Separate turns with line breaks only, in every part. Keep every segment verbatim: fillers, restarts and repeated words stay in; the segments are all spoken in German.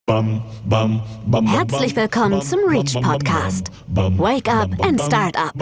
Herzlich willkommen zum Reach Podcast. Wake up and start up.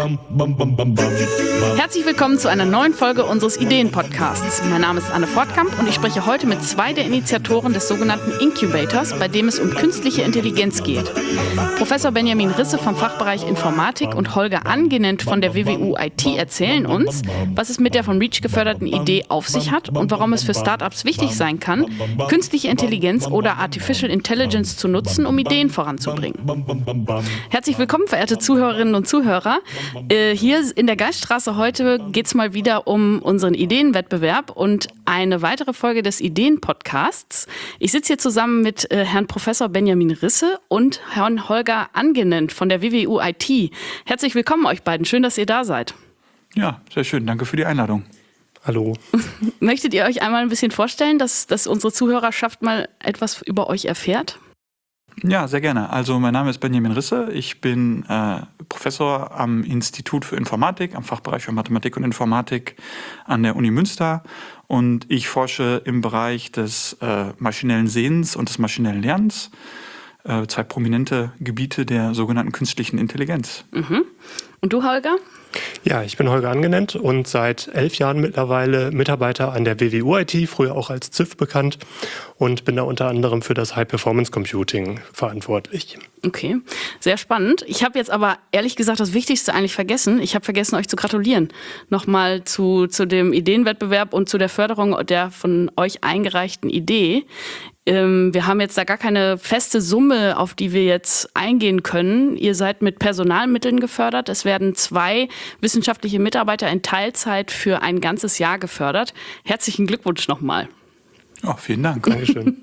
Herzlich willkommen zu einer neuen Folge unseres Ideen-Podcasts. Mein Name ist Anne Fortkamp und ich spreche heute mit zwei der Initiatoren des sogenannten Incubators, bei dem es um künstliche Intelligenz geht. Professor Benjamin Risse vom Fachbereich Informatik und Holger Angenent von der W W U I T erzählen uns, was es mit der von Reach geförderten Idee auf sich hat und warum es für Startups wichtig sein kann, künstliche Intelligenz oder Artificial Intelligence zu nutzen, um Ideen voranzubringen. Herzlich willkommen, verehrte Zuhörerinnen und Zuhörer. Äh, hier in der Geiststraße heute geht es mal wieder um unseren Ideenwettbewerb und eine weitere Folge des Ideen-Podcasts. Ich sitze hier zusammen mit äh, Herrn Professor Benjamin Risse und Herrn Holger Angenent von der W W U I T. Herzlich willkommen euch beiden. Schön, dass ihr da seid.
Ja, sehr schön. Danke für die Einladung.
Hallo.
Möchtet ihr euch einmal ein bisschen vorstellen, dass, dass unsere Zuhörerschaft mal etwas über euch erfährt?
Ja, sehr gerne. Also mein Name ist Benjamin Risse. Ich bin äh, Professor am Institut für Informatik, am Fachbereich für Mathematik und Informatik an der Uni Münster. Und ich forsche im Bereich des äh, maschinellen Sehens und des maschinellen Lernens. Äh, zwei prominente Gebiete der sogenannten künstlichen Intelligenz.
Mhm. Und du, Holger?
Ja, ich bin Holger Angenent und seit elf Jahren mittlerweile Mitarbeiter an der W W U I T, früher auch als Z I F bekannt, und bin da unter anderem für das High-Performance-Computing verantwortlich.
Okay, sehr spannend. Ich habe jetzt aber ehrlich gesagt das Wichtigste eigentlich vergessen. Ich habe vergessen, euch zu gratulieren. Nochmal zu, zu dem Ideenwettbewerb und zu der Förderung der von euch eingereichten Idee. Wir haben jetzt da gar keine feste Summe, auf die wir jetzt eingehen können. Ihr seid mit Personalmitteln gefördert. Es werden zwei wissenschaftliche Mitarbeiter in Teilzeit für ein ganzes Jahr gefördert. Herzlichen Glückwunsch nochmal.
Oh, vielen Dank.
Dankeschön.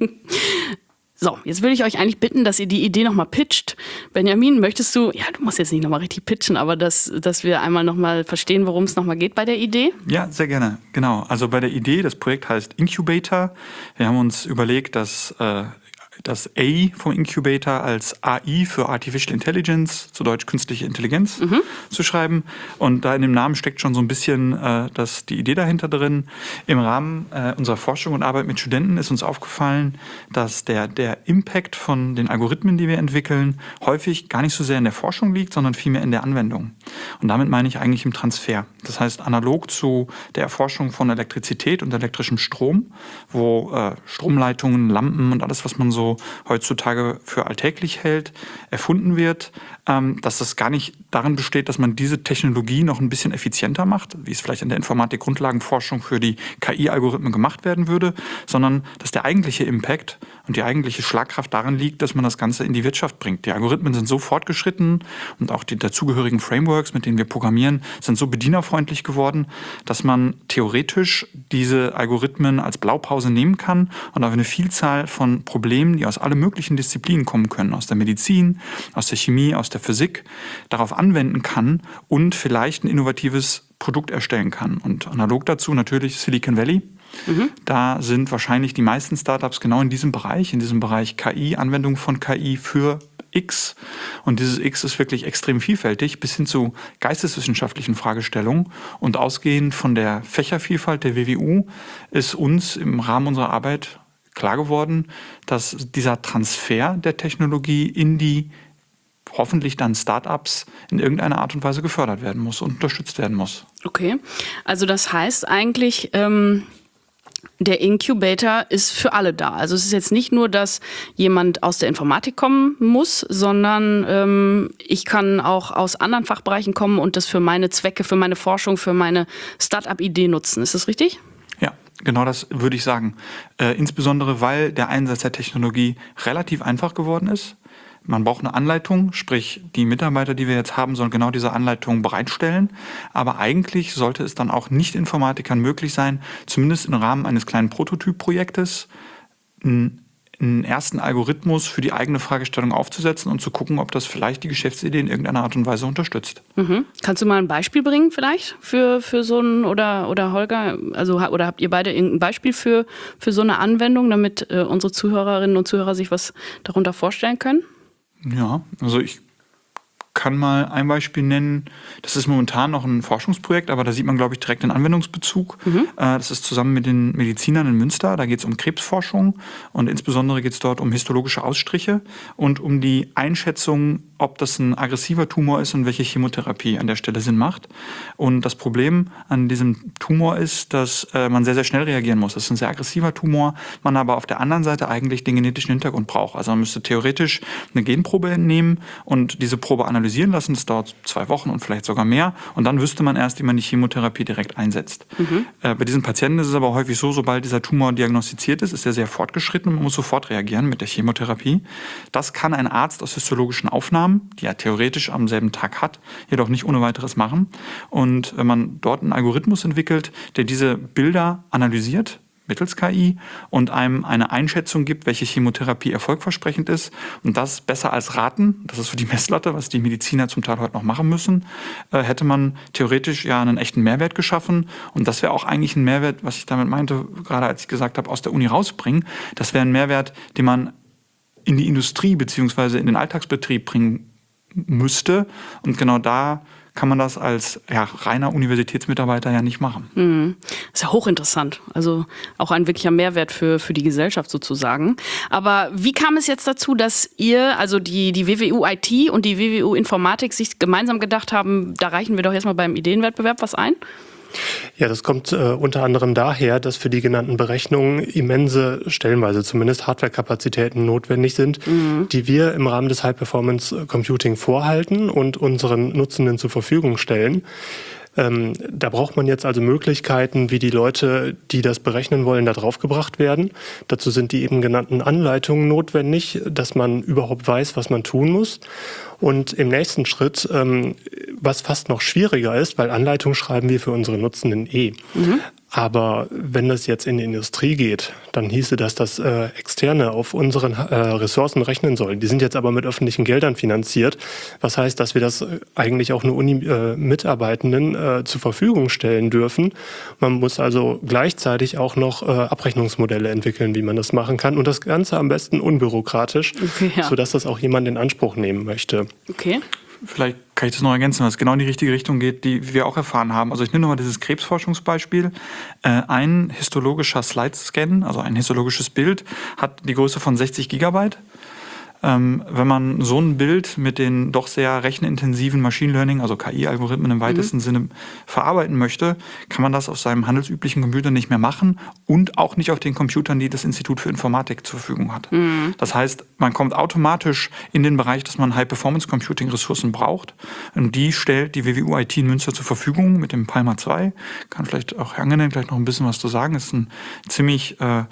So, jetzt will ich euch eigentlich bitten, dass ihr die Idee nochmal pitcht. Benjamin, möchtest du, ja, du musst jetzt nicht nochmal richtig pitchen, aber dass, dass wir einmal nochmal verstehen, worum es nochmal geht bei der Idee?
Ja, sehr gerne. Genau. Also bei der Idee, das Projekt heißt Incubator. Wir haben uns überlegt, dass äh, das A vom Incubator als A I für Artificial Intelligence, zu Deutsch künstliche Intelligenz, mhm. zu schreiben. Und da in dem Namen steckt schon so ein bisschen äh, das, die Idee dahinter drin. Im Rahmen äh, unserer Forschung und Arbeit mit Studenten ist uns aufgefallen, dass der, der Impact von den Algorithmen, die wir entwickeln, häufig gar nicht so sehr in der Forschung liegt, sondern vielmehr in der Anwendung. Und damit meine ich eigentlich im Transfer. Das heißt, analog zu der Erforschung von Elektrizität und elektrischem Strom, wo äh, Stromleitungen, Lampen und alles, was man so heutzutage für alltäglich hält, erfunden wird, ähm, dass das gar nicht darin besteht, dass man diese Technologie noch ein bisschen effizienter macht, wie es vielleicht in der Informatik-Grundlagenforschung für die K I-Algorithmen gemacht werden würde, sondern dass der eigentliche Impact und die eigentliche Schlagkraft darin liegt, dass man das Ganze in die Wirtschaft bringt. Die Algorithmen sind so fortgeschritten und auch die dazugehörigen Frameworks, mit denen wir programmieren, sind so bedienerfreundlich geworden, dass man theoretisch diese Algorithmen als Blaupause nehmen kann und auf eine Vielzahl von Problemen, die aus allen möglichen Disziplinen kommen können, aus der Medizin, aus der Chemie, aus der Physik, darauf anwenden kann und vielleicht ein innovatives Produkt erstellen kann. Und analog dazu natürlich Silicon Valley. Mhm. Da sind wahrscheinlich die meisten Startups genau in diesem Bereich, in diesem Bereich K I, Anwendung von K I für X. Und dieses X ist wirklich extrem vielfältig, bis hin zu geisteswissenschaftlichen Fragestellungen. Und ausgehend von der Fächervielfalt der W W U ist uns im Rahmen unserer Arbeit klar geworden, dass dieser Transfer der Technologie in die hoffentlich dann Startups in irgendeiner Art und Weise gefördert werden muss und unterstützt werden muss.
Okay, also das heißt eigentlich, ähm, der Incubator ist für alle da. Also es ist jetzt nicht nur, dass jemand aus der Informatik kommen muss, sondern ähm, ich kann auch aus anderen Fachbereichen kommen und das für meine Zwecke, für meine Forschung, für meine Start-up-Idee nutzen. Ist das richtig?
Ja, genau das würde ich sagen. Äh, insbesondere, weil der Einsatz der Technologie relativ einfach geworden ist. Man braucht eine Anleitung, sprich die Mitarbeiter, die wir jetzt haben, sollen genau diese Anleitung bereitstellen. Aber eigentlich sollte es dann auch Nicht-Informatikern möglich sein, zumindest im Rahmen eines kleinen Prototypprojektes einen, einen ersten Algorithmus für die eigene Fragestellung aufzusetzen und zu gucken, ob das vielleicht die Geschäftsidee in irgendeiner Art und Weise unterstützt.
Mhm. Kannst du mal ein Beispiel bringen vielleicht für, für so ein, oder, oder Holger, also oder habt ihr beide irgendein Beispiel für, für so eine Anwendung, damit äh, unsere Zuhörerinnen und Zuhörer sich was darunter vorstellen können?
Ja, also ich kann mal ein Beispiel nennen. Das ist momentan noch ein Forschungsprojekt, aber da sieht man, glaube ich, direkt den Anwendungsbezug. Mhm. Das ist zusammen mit den Medizinern in Münster. Da geht es um Krebsforschung und insbesondere geht es dort um histologische Ausstriche und um die Einschätzung, ob das ein aggressiver Tumor ist und welche Chemotherapie an der Stelle Sinn macht. Und das Problem an diesem Tumor ist, dass äh, man sehr, sehr schnell reagieren muss. Das ist ein sehr aggressiver Tumor, man aber auf der anderen Seite eigentlich den genetischen Hintergrund braucht. Also man müsste theoretisch eine Genprobe entnehmen und diese Probe analysieren lassen. Das dauert zwei Wochen und vielleicht sogar mehr. Und dann wüsste man erst, wie man die Chemotherapie direkt einsetzt. Mhm. Äh, bei diesen Patienten ist es aber häufig so, sobald dieser Tumor diagnostiziert ist, ist er sehr fortgeschritten und man muss sofort reagieren mit der Chemotherapie. Das kann ein Arzt aus histologischen Aufnahmen, die er theoretisch am selben Tag hat, jedoch nicht ohne weiteres machen. Und wenn man dort einen Algorithmus entwickelt, der diese Bilder analysiert, mittels K I, und einem eine Einschätzung gibt, welche Chemotherapie erfolgversprechend ist, und das besser als raten, das ist so die Messlatte, was die Mediziner zum Teil heute noch machen müssen, äh, hätte man theoretisch ja einen echten Mehrwert geschaffen. Und das wäre auch eigentlich ein Mehrwert, was ich damit meinte, gerade als ich gesagt habe, aus der Uni rausbringen. Das wäre ein Mehrwert, den man in die Industrie bzw. in den Alltagsbetrieb bringen müsste. Und genau da kann man das als ja, reiner Universitätsmitarbeiter ja nicht machen.
Mhm. Das ist ja hochinteressant. Also auch ein wirklicher Mehrwert für, für die Gesellschaft sozusagen. Aber wie kam es jetzt dazu, dass ihr, also die, die W W U I T und die W W U Informatik sich gemeinsam gedacht haben, da reichen wir doch jetzt mal beim Ideenwettbewerb was ein?
Ja, das kommt äh, unter anderem daher, dass für die genannten Berechnungen immense, stellenweise zumindest Hardwarekapazitäten notwendig sind, mhm. die wir im Rahmen des High-Performance Computing vorhalten und unseren Nutzenden zur Verfügung stellen. Ähm, da braucht man jetzt also Möglichkeiten, wie die Leute, die das berechnen wollen, da draufgebracht werden. Dazu sind die eben genannten Anleitungen notwendig, dass man überhaupt weiß, was man tun muss. Und im nächsten Schritt, ähm, was fast noch schwieriger ist, weil Anleitungen schreiben wir für unsere Nutzenden eh. Mhm. Aber wenn das jetzt in die Industrie geht, dann hieße das, dass äh, Externe auf unseren äh, Ressourcen rechnen sollen. Die sind jetzt aber mit öffentlichen Geldern finanziert. Was heißt, dass wir das eigentlich auch nur Uni-Mitarbeitenden äh, äh, zur Verfügung stellen dürfen. Man muss also gleichzeitig auch noch äh, Abrechnungsmodelle entwickeln, wie man das machen kann. Und das Ganze am besten unbürokratisch, okay, ja. sodass das auch jemand in Anspruch nehmen möchte.
Okay.
Vielleicht kann ich das noch ergänzen, was genau in die richtige Richtung geht, die wir auch erfahren haben. Also ich nehme nochmal dieses Krebsforschungsbeispiel. Äh, ein histologischer Slide-Scan, also ein histologisches Bild, hat die Größe von sechzig Gigabyte. Ähm, wenn man so ein Bild mit den doch sehr rechenintensiven Machine Learning, also K I-Algorithmen im weitesten mhm. Sinne verarbeiten möchte, kann man das auf seinem handelsüblichen Computer nicht mehr machen und auch nicht auf den Computern, die das Institut für Informatik zur Verfügung hat. Mhm. Das heißt, man kommt automatisch in den Bereich, dass man High-Performance-Computing-Ressourcen braucht. Und die stellt die W W U I T in Münster zur Verfügung mit dem Palma zwei. Kann vielleicht auch Herr Angenehm gleich noch ein bisschen was zu sagen. Das ist ein ziemlich äh,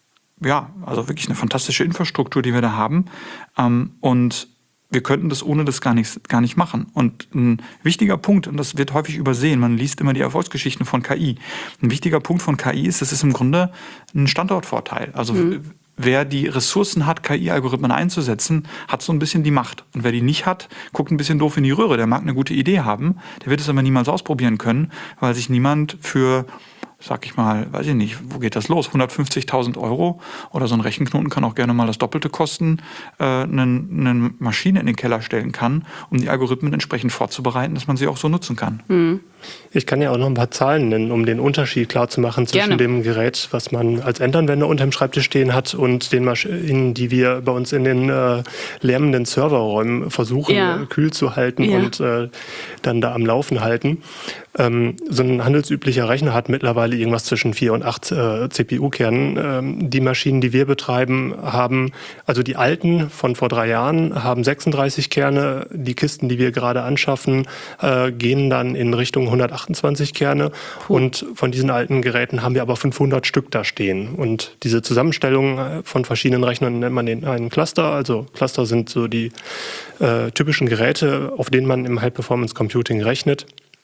ja, also wirklich eine fantastische Infrastruktur, die wir da haben. Ähm, und wir könnten das ohne das gar nicht, gar nicht machen. Und ein wichtiger Punkt, und das wird häufig übersehen, man liest immer die Erfolgsgeschichten von K I. Ein wichtiger Punkt von K I ist, das ist im Grunde ein Standortvorteil. Also mhm. wer die Ressourcen hat, K I-Algorithmen einzusetzen, hat so ein bisschen die Macht. Und wer die nicht hat, guckt ein bisschen doof in die Röhre. Der mag eine gute Idee haben, der wird es aber niemals ausprobieren können, weil sich niemand für, sag ich mal, weiß ich nicht, wo geht das los? hundertfünfzigtausend Euro oder so ein Rechenknoten kann auch gerne mal das Doppelte kosten, äh, eine, eine Maschine in den Keller stellen kann, um die Algorithmen entsprechend vorzubereiten, dass man sie auch so nutzen kann.
Mhm. Ich kann ja auch noch ein paar Zahlen nennen, um den Unterschied klar zu machen zwischen gerne. dem Gerät, was man als Endanwender unter dem Schreibtisch stehen hat, und den Maschinen, die wir bei uns in den äh, lärmenden Serverräumen versuchen, ja. äh, kühl zu halten ja. und äh, dann da am Laufen halten. Ähm, so ein handelsüblicher Rechner hat mittlerweile irgendwas zwischen vier und acht äh, C P U-Kernen. Ähm, die Maschinen, die wir betreiben, haben, also die alten von vor drei Jahren, haben sechsunddreißig Kerne. Die Kisten, die wir gerade anschaffen, äh, gehen dann in Richtung hundertachtundzwanzig Kerne. Puh. Und von diesen alten Geräten haben wir aber fünfhundert Stück da stehen. Und diese Zusammenstellung von verschiedenen Rechnern nennt man den einen Cluster. Also Cluster sind so die äh, typischen Geräte, auf denen man im High-Performance-Computing rechnet.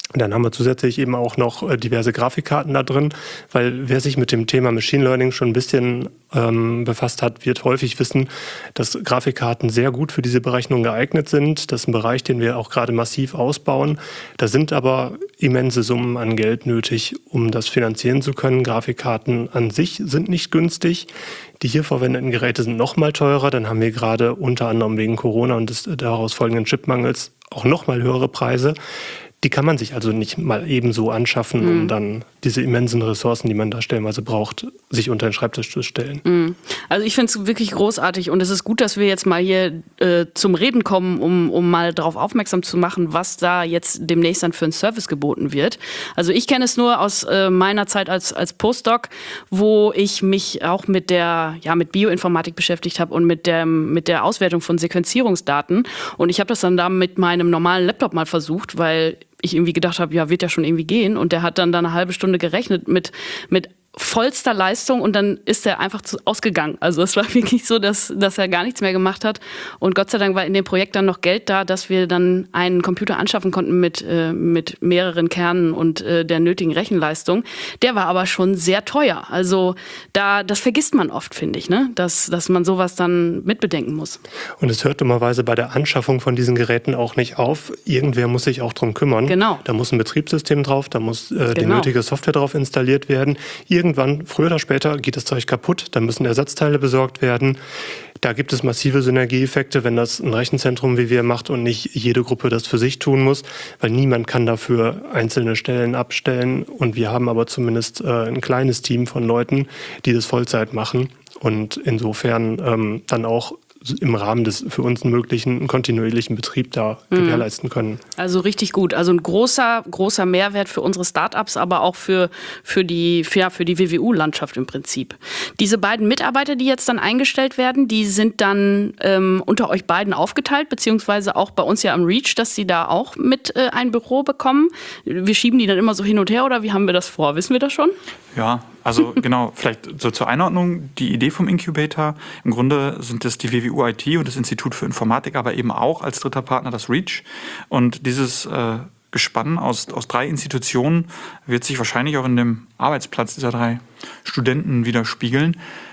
Dann haben wir zusätzlich eben auch noch diverse Grafikkarten da drin, weil wer sich mit dem Thema Machine Learning schon ein bisschen ähm, befasst hat, wird häufig wissen, dass Grafikkarten sehr gut für diese Berechnung geeignet sind. Das ist ein Bereich, den wir auch gerade massiv ausbauen. Da sind aber immense Summen an Geld nötig, um das finanzieren zu können. Grafikkarten an sich sind nicht günstig. Die hier verwendeten Geräte sind noch mal teurer. Dann haben wir gerade unter anderem wegen Corona und des daraus folgenden Chipmangels auch noch mal höhere Preise. Die kann man sich also nicht mal ebenso anschaffen, um dann diese immensen Ressourcen, die man da stellenweise braucht, sich unter den Schreibtisch zu stellen.
Mhm. Also ich finde es wirklich großartig und es ist gut, dass wir jetzt mal hier äh, zum Reden kommen, um, um mal darauf aufmerksam zu machen, was da jetzt demnächst dann für einen Service geboten wird. Also ich kenne es nur aus äh, meiner Zeit als, als Postdoc, wo ich mich auch mit der ja, mit Bioinformatik beschäftigt habe und mit der, mit der Auswertung von Sequenzierungsdaten. Und ich habe das dann da mit meinem normalen Laptop mal versucht, weil ich irgendwie gedacht habe, ja, wird ja schon irgendwie gehen. Und der hat dann da eine halbe Stunde gerechnet mit, mit vollster Leistung und dann ist er einfach zu, ausgegangen. Also es war wirklich so, dass, dass er gar nichts mehr gemacht hat. Und Gott sei Dank war in dem Projekt dann noch Geld da, dass wir dann einen Computer anschaffen konnten mit, äh, mit mehreren Kernen und äh, der nötigen Rechenleistung. Der war aber schon sehr teuer. Also da, das vergisst man oft, finde ich, ne? dass, dass man sowas dann mitbedenken muss.
Und es hört dummerweise bei der Anschaffung von diesen Geräten auch nicht auf. Irgendwer muss sich auch drum kümmern.
Genau.
Da muss ein Betriebssystem drauf, da muss äh, die
Genau.
nötige Software drauf installiert werden. Irgendwann, früher oder später, geht das Zeug kaputt, dann müssen Ersatzteile besorgt werden. Da gibt es massive Synergieeffekte, wenn das ein Rechenzentrum wie wir macht und nicht jede Gruppe das für sich tun muss, weil niemand kann dafür einzelne Stellen abstellen. Und wir haben aber zumindest äh, ein kleines Team von Leuten, die das Vollzeit machen und insofern ähm, dann auch im Rahmen des für uns möglichen kontinuierlichen Betrieb da gewährleisten können.
Also richtig gut. Also ein großer, großer Mehrwert für unsere Startups, aber auch für, für die, für, ja, für die W W U-Landschaft im Prinzip. Diese beiden Mitarbeiter, die jetzt dann eingestellt werden, die sind dann ähm, unter euch beiden aufgeteilt, beziehungsweise auch bei uns ja am Reach, dass sie da auch mit äh, ein Büro bekommen. Wir schieben die dann immer so hin und her oder wie haben wir das vor? Wissen wir das schon?
Ja, also genau, vielleicht so zur Einordnung, die Idee vom Incubator, im Grunde sind das die W W U I T und das Institut für Informatik, aber eben auch als dritter Partner das REACH. Und dieses äh, Gespann aus, aus drei Institutionen wird sich wahrscheinlich auch in dem Arbeitsplatz dieser drei Studenten widerspiegeln.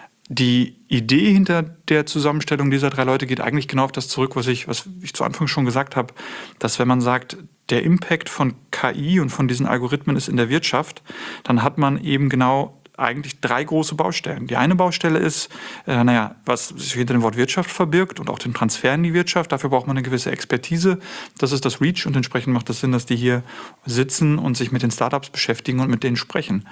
Die Idee hinter der Zusammenstellung dieser drei Leute geht eigentlich genau auf das zurück, was ich, was ich zu Anfang schon gesagt habe, dass wenn man sagt, der Impact von K I und von diesen Algorithmen ist in der Wirtschaft, dann hat man eben genau eigentlich drei große Baustellen. Die eine Baustelle ist, äh, naja, was sich hinter dem Wort Wirtschaft verbirgt und auch den Transfer in die Wirtschaft. Dafür braucht man eine gewisse Expertise. Das ist das REACH und entsprechend macht es Sinn, dass die hier sitzen und sich mit den Startups beschäftigen und mit denen sprechen.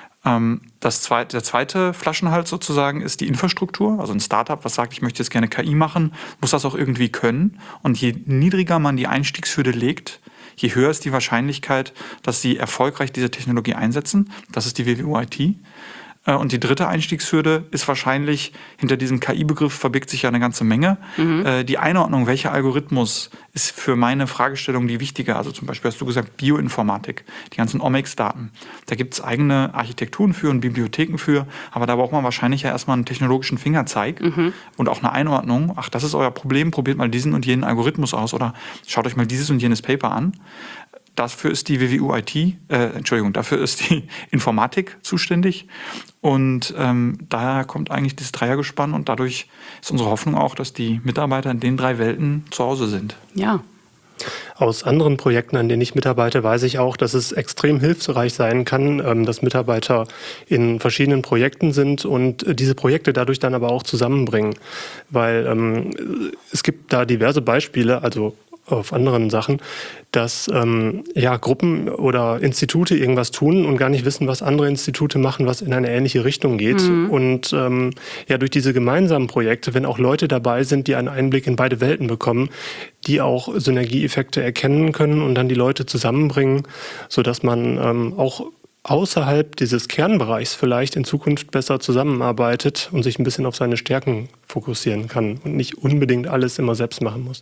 Das zweite, der zweite Flaschenhals sozusagen ist die Infrastruktur. Also ein Startup, was sagt, ich möchte jetzt gerne K I machen, muss das auch irgendwie können. Und je niedriger man die Einstiegshürde legt, je höher ist die Wahrscheinlichkeit, dass sie erfolgreich diese Technologie einsetzen. Das ist die W W U I T. Und die dritte Einstiegshürde ist wahrscheinlich, hinter diesem K I-Begriff verbirgt sich ja eine ganze Menge. Mhm. Die Einordnung, welcher Algorithmus ist für meine Fragestellung die wichtige. Also zum Beispiel hast du gesagt Bioinformatik, die ganzen Omics-Daten. Da gibt es eigene Architekturen für und Bibliotheken für, aber da braucht man wahrscheinlich ja erstmal einen technologischen Fingerzeig mhm. und auch eine Einordnung. Ach, das ist euer Problem, probiert mal diesen und jenen Algorithmus aus oder schaut euch mal dieses und jenes Paper an. Dafür ist die W W U I T, äh, Entschuldigung, dafür ist die Informatik zuständig. Und ähm, daher kommt eigentlich dieses Dreiergespann und dadurch ist unsere Hoffnung auch, dass die Mitarbeiter in den drei Welten zu Hause sind.
Ja.
Aus anderen Projekten, an denen ich mitarbeite, weiß ich auch, dass es extrem hilfreich sein kann, dass Mitarbeiter in verschiedenen Projekten sind und diese Projekte dadurch dann aber auch zusammenbringen. Weil ähm, es gibt da diverse Beispiele, also auf anderen Sachen, dass ähm, ja, Gruppen oder Institute irgendwas tun und gar nicht wissen, was andere Institute machen, was in eine ähnliche Richtung geht. Mhm. Und ähm, ja, durch diese gemeinsamen Projekte, wenn auch Leute dabei sind, die einen Einblick in beide Welten bekommen, die auch Synergieeffekte erkennen können und dann die Leute zusammenbringen, sodass man ähm, auch außerhalb dieses Kernbereichs vielleicht in Zukunft besser zusammenarbeitet und sich ein bisschen auf seine Stärken fokussieren kann und nicht unbedingt alles immer selbst machen muss.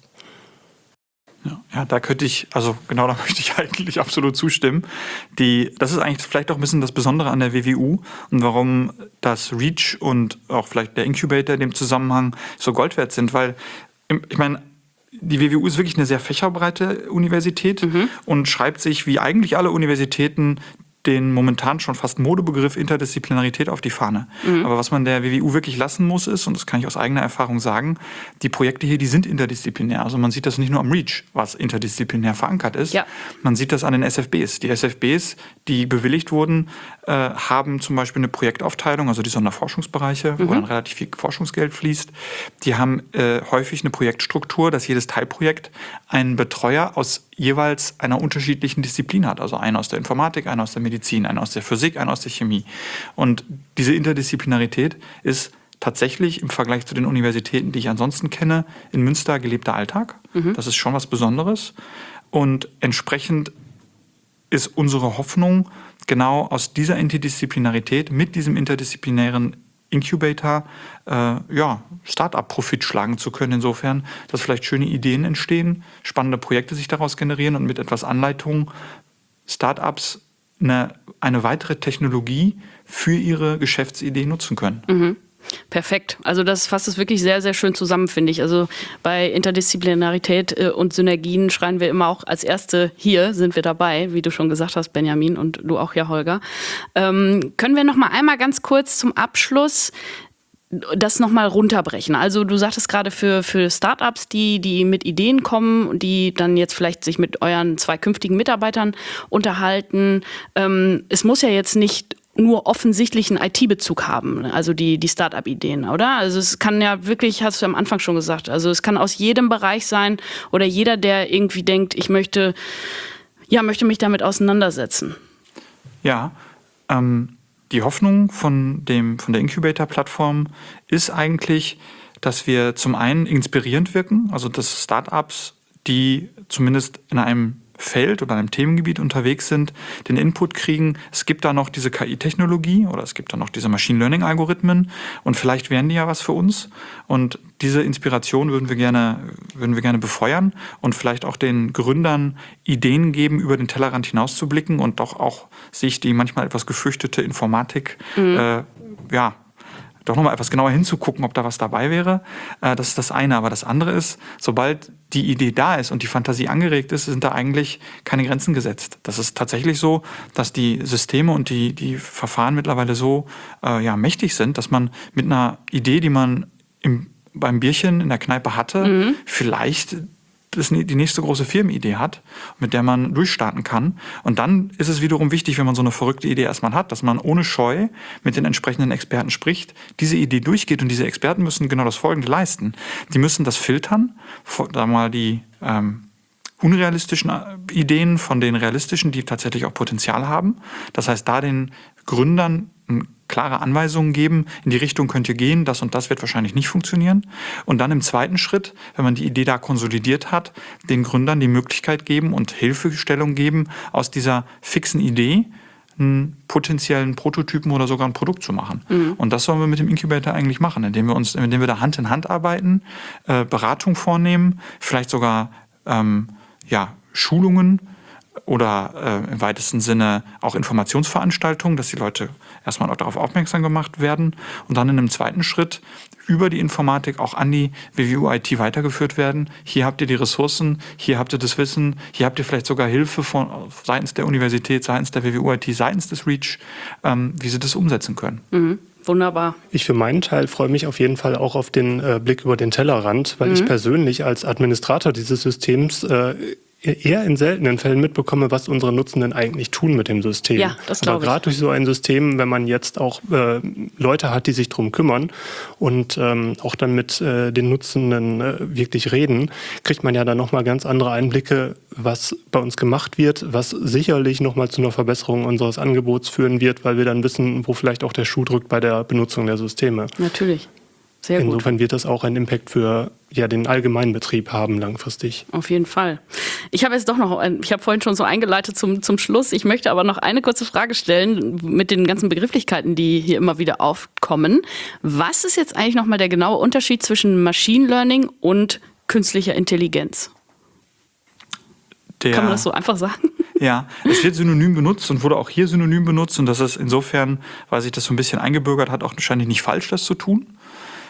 Ja, ja, da könnte ich, also genau, da möchte ich eigentlich absolut zustimmen. Die, das ist eigentlich vielleicht auch ein bisschen das Besondere an der W W U und warum das REACH und auch vielleicht der Incubator in dem Zusammenhang so Gold wert sind, weil, ich meine, die W W U ist wirklich eine sehr fächerbreite Universität mhm. und schreibt sich wie eigentlich alle Universitäten den momentan schon fast Modebegriff Interdisziplinarität auf die Fahne. Mhm. Aber was man der W W U wirklich lassen muss ist, und das kann ich aus eigener Erfahrung sagen, die Projekte hier, die sind interdisziplinär. Also man sieht das nicht nur am REACH, was interdisziplinär verankert ist. Ja. Man sieht das an den S F Bs. Die S F Bs, die bewilligt wurden, äh, haben zum Beispiel eine Projektaufteilung, also die Sonderforschungsbereiche, mhm. wo dann relativ viel Forschungsgeld fließt. Die haben äh, häufig eine Projektstruktur, dass jedes Teilprojekt einen Betreuer aus jeweils einer unterschiedlichen Disziplin hat. Also einen aus der Informatik, einen aus der Medizin, einen aus der Physik, einen aus der Chemie. Und diese Interdisziplinarität ist tatsächlich im Vergleich zu den Universitäten, die ich ansonsten kenne, in Münster gelebter Alltag. Mhm. Das ist schon was Besonderes. Und entsprechend ist unsere Hoffnung, genau aus dieser Interdisziplinarität mit diesem interdisziplinären Incubator äh, ja, Start-up-Profit schlagen zu können, insofern, dass vielleicht schöne Ideen entstehen, spannende Projekte sich daraus generieren und mit etwas Anleitung Start-ups eine, eine weitere Technologie für ihre Geschäftsidee nutzen können.
Mhm. Perfekt. Also das fasst es wirklich sehr, sehr schön zusammen, finde ich. Also bei Interdisziplinarität äh, und Synergien schreien wir immer auch als Erste, hier sind wir dabei, wie du schon gesagt hast, Benjamin, und du auch, ja, Holger. Ähm, können wir noch mal einmal ganz kurz zum Abschluss das nochmal runterbrechen? Also du sagtest gerade für, für Startups, die, die mit Ideen kommen, die dann jetzt vielleicht sich mit euren zwei künftigen Mitarbeitern unterhalten. Ähm, es muss ja jetzt nicht nur offensichtlichen I T-Bezug haben, also die, die Start-up-Ideen, oder? Also es kann ja wirklich, hast du am Anfang schon gesagt, also es kann aus jedem Bereich sein oder jeder, der irgendwie denkt, ich möchte, ja, möchte mich damit auseinandersetzen.
Ja, ähm, die Hoffnung von, dem, von der Incubator-Plattform ist eigentlich, dass wir zum einen inspirierend wirken, also dass Startups, die zumindest in einem Feld oder einem Themengebiet unterwegs sind, den Input kriegen, es gibt da noch diese K I-Technologie oder es gibt da noch diese Machine Learning-Algorithmen und vielleicht wären die ja was für uns. Und diese Inspiration würden wir gerne, würden wir gerne befeuern und vielleicht auch den Gründern Ideen geben, über den Tellerrand hinauszublicken und doch auch sich die manchmal etwas gefürchtete Informatik mhm. äh, ja, doch nochmal etwas genauer hinzugucken, ob da was dabei wäre. Äh, das ist das eine. Aber das andere ist, sobald die Idee da ist und die Fantasie angeregt ist, sind da eigentlich keine Grenzen gesetzt. Das ist tatsächlich so, dass die Systeme und die, die Verfahren mittlerweile so äh, ja, mächtig sind, dass man mit einer Idee, die man im, beim Bierchen in der Kneipe hatte, mhm. vielleicht das die nächste große Firmenidee hat, mit der man durchstarten kann. Und dann ist es wiederum wichtig, wenn man so eine verrückte Idee erstmal hat, dass man ohne Scheu mit den entsprechenden Experten spricht, diese Idee durchgeht und diese Experten müssen genau das Folgende leisten. Die müssen das filtern, da mal die ähm, unrealistischen Ideen von den realistischen, die tatsächlich auch Potenzial haben. Das heißt, da den Gründern klare Anweisungen geben, in die Richtung könnt ihr gehen, das und das wird wahrscheinlich nicht funktionieren. Und dann im zweiten Schritt, wenn man die Idee da konsolidiert hat, den Gründern die Möglichkeit geben und Hilfestellung geben, aus dieser fixen Idee einen potenziellen Prototypen oder sogar ein Produkt zu machen. Mhm. Und das sollen wir mit dem Incubator eigentlich machen, indem wir uns, indem wir da Hand in Hand arbeiten, äh, Beratung vornehmen, vielleicht sogar ähm, ja, Schulungen oder äh, im weitesten Sinne auch Informationsveranstaltungen, dass die Leute erstmal auch darauf aufmerksam gemacht werden und dann in einem zweiten Schritt über die Informatik auch an die W W U I T weitergeführt werden. Hier habt ihr die Ressourcen, hier habt ihr das Wissen, hier habt ihr vielleicht sogar Hilfe von seitens der Universität, seitens der W W U I T, seitens des REACH, ähm, wie sie das umsetzen können.
Mhm. Wunderbar.
Ich für meinen Teil freue mich auf jeden Fall auch auf den äh, Blick über den Tellerrand, weil mhm. ich persönlich als Administrator dieses Systems äh, eher in seltenen Fällen mitbekomme, was unsere Nutzenden eigentlich tun mit dem System.
Ja, das glaube ich.
Aber gerade durch so ein System, wenn man jetzt auch äh, Leute hat, die sich drum kümmern und ähm, auch dann mit äh, den Nutzenden äh, wirklich reden, kriegt man ja dann nochmal ganz andere Einblicke, was bei uns gemacht wird, was sicherlich nochmal zu einer Verbesserung unseres Angebots führen wird, weil wir dann wissen, wo vielleicht auch der Schuh drückt bei der Benutzung der Systeme.
Natürlich. Sehr gut.
Insofern wird das auch einen Impact für ja, den allgemeinen Betrieb haben langfristig.
Auf jeden Fall. Ich habe jetzt doch noch, ich habe vorhin schon so eingeleitet zum, zum Schluss. Ich möchte aber noch eine kurze Frage stellen mit den ganzen Begrifflichkeiten, die hier immer wieder aufkommen. Was ist jetzt eigentlich nochmal der genaue Unterschied zwischen Machine Learning und künstlicher Intelligenz? Der, Kann man das so einfach sagen?
Ja, es wird synonym benutzt und wurde auch hier synonym benutzt. Und das ist insofern, weil sich das so ein bisschen eingebürgert hat, auch wahrscheinlich nicht falsch, das zu tun.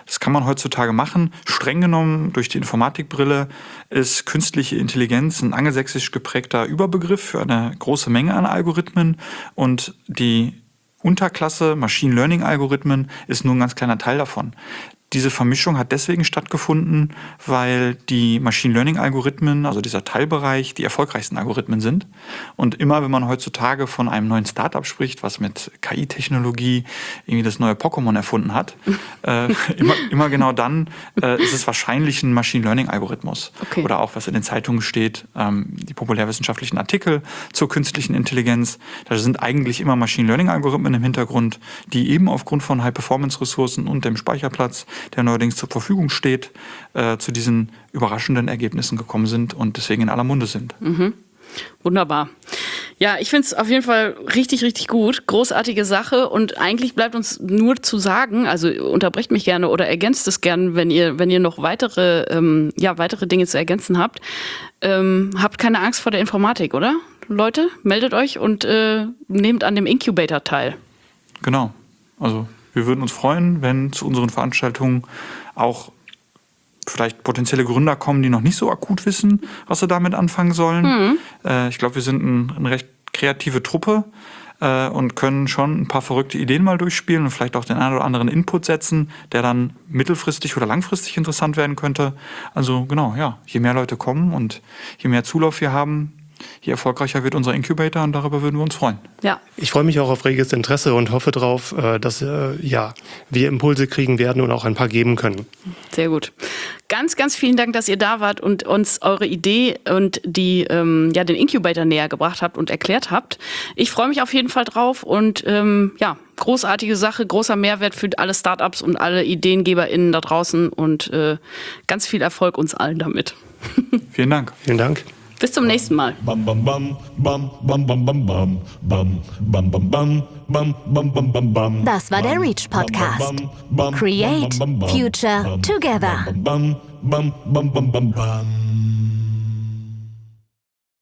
Das kann man heutzutage machen. Streng genommen, durch die Informatikbrille ist künstliche Intelligenz ein angelsächsisch geprägter Überbegriff für eine große Menge an Algorithmen. Und die Unterklasse Machine Learning Algorithmen ist nur ein ganz kleiner Teil davon. Diese Vermischung hat deswegen stattgefunden, weil die Machine Learning Algorithmen, also dieser Teilbereich, die erfolgreichsten Algorithmen sind. Und immer, wenn man heutzutage von einem neuen Startup spricht, was mit K I-Technologie irgendwie das neue Pokémon erfunden hat, äh, immer, immer genau dann äh, ist es wahrscheinlich ein Machine Learning Algorithmus.
Okay.
Oder auch, was in den Zeitungen steht, ähm, die populärwissenschaftlichen Artikel zur künstlichen Intelligenz. Da sind eigentlich immer Machine Learning Algorithmen im Hintergrund, die eben aufgrund von High-Performance-Ressourcen und dem Speicherplatz, der neuerdings zur Verfügung steht, äh, zu diesen überraschenden Ergebnissen gekommen sind und deswegen in aller Munde sind.
Mhm. Wunderbar. Ja, ich finde es auf jeden Fall richtig, richtig gut. Großartige Sache und eigentlich bleibt uns nur zu sagen, also unterbrecht mich gerne oder ergänzt es gerne, wenn ihr, wenn ihr noch weitere, ähm, ja, weitere Dinge zu ergänzen habt. Ähm, habt keine Angst vor der Informatik, oder? Leute, meldet euch und äh, nehmt an dem Incubator teil.
Genau. Also wir würden uns freuen, wenn zu unseren Veranstaltungen auch vielleicht potenzielle Gründer kommen, die noch nicht so akut wissen, was sie damit anfangen sollen. Mhm. Äh, ich glaube, wir sind ein, eine recht kreative Truppe äh, und können schon ein paar verrückte Ideen mal durchspielen und vielleicht auch den einen oder anderen Input setzen, der dann mittelfristig oder langfristig interessant werden könnte. Also genau, ja, je mehr Leute kommen und je mehr Zulauf wir haben, je erfolgreicher wird unser Incubator und darüber würden wir uns freuen.
Ja.
Ich freue mich auch auf reges Interesse und hoffe darauf, dass ja, wir Impulse kriegen werden und auch ein paar geben können.
Sehr gut. Ganz, ganz vielen Dank, dass ihr da wart und uns eure Idee und die, ähm, ja, den Incubator näher gebracht habt und erklärt habt. Ich freue mich auf jeden Fall drauf und ähm, ja, großartige Sache, großer Mehrwert für alle Startups und alle IdeengeberInnen da draußen und äh, ganz viel Erfolg uns allen damit.
Vielen Dank.
Vielen Dank.
Bis zum nächsten Mal.
Das war der Reach Podcast. Create Future Together.